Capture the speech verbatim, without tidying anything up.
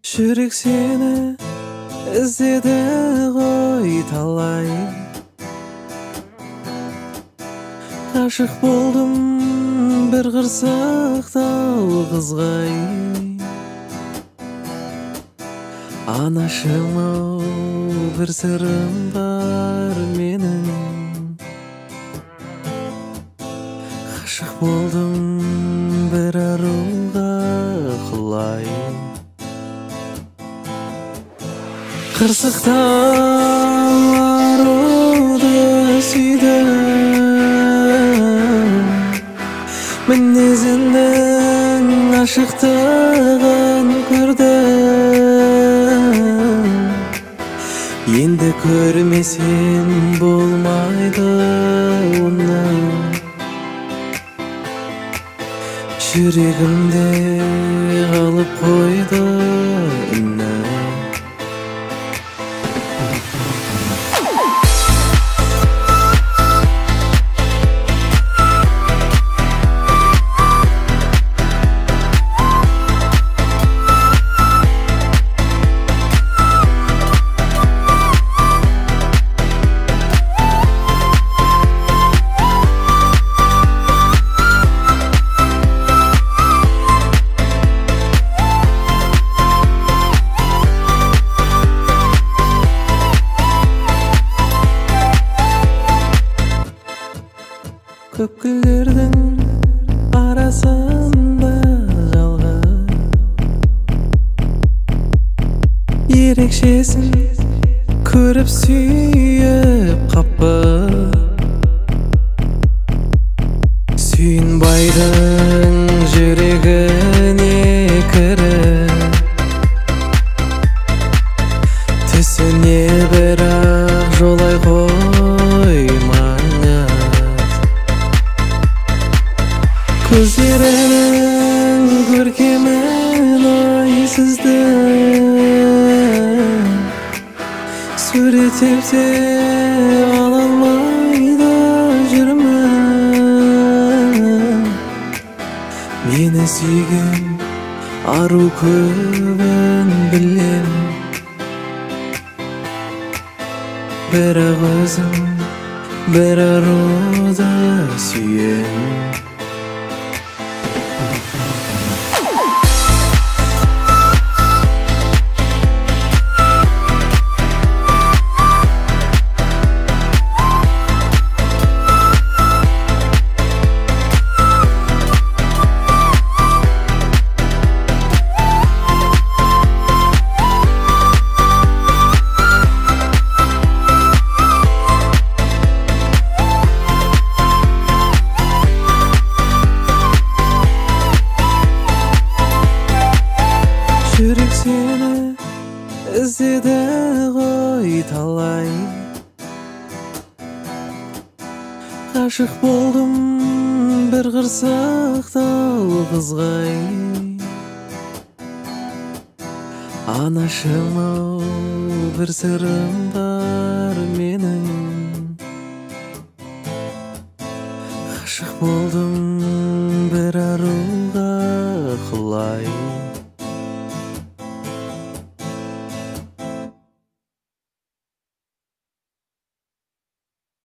Жүрек сені іздеді ғой талай. Ғашық болдым бір қырсықтау қызғай. Анашым-ау, бір сырым бар менің. Ғашық болдым бір аруға құлай. Қырсықтау аруды сүйдім, мінезіңнің ашықтығын көрдім. Енді көрмесем болмайды оны, жүрегімде қалып қойды үні. Көп гүлдердің арасында жалғыз, ерекшесін көріп сүйіп қаппын. Сүйінбайдың жүрегіне кіріп, түсіне бірақ жолай қоймаңыз. Көздерінің көркемін ой сізді суреттеп те ала алмайды жүрмін. Мені сүйген ару көбін білем, бірақ өзім бір аруды сүйем. Жүрек сені іздеді ғой талай. Ғашық болдым бір қырсықтау қызғай. Анашым-ау, бір сырым бар менің. Ғашық болдым бір ару